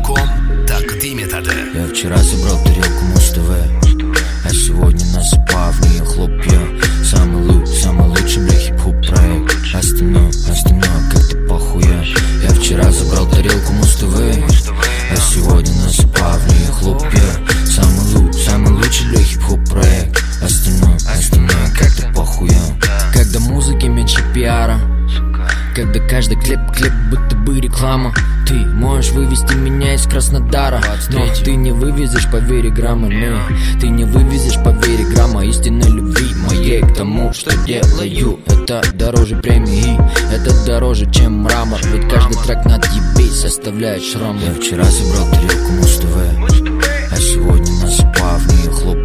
Radiomoscow.com так дымит ады. Я вчера собрал тарелку Муз-ТВ, а сегодня насыпал в нее хлопья. Самый лучший, бля, хип-хоп проект. Остальное как-то похуя. Я вчера забрал тарелку Муз-ТВ, а сегодня насыпал в нее хлопья. Самый лучший, бля, хип-хоп проект. Остальное как-то похуя. Когда музыки меньше пиара, когда каждый клип будто бы реклама. Ты можешь вывести меня из Краснодара, но ты не вывезешь, поверь, грамма. Ты не вывезешь, поверь, грамма истинной любви моей к тому, что делаю. Это дороже премии, это дороже, чем мрамор. Ведь каждый трек на отъебись оставляет шрам. Я вчера собрал тарелку Муз-ТВ, а сегодня насыпал в нее хлоп.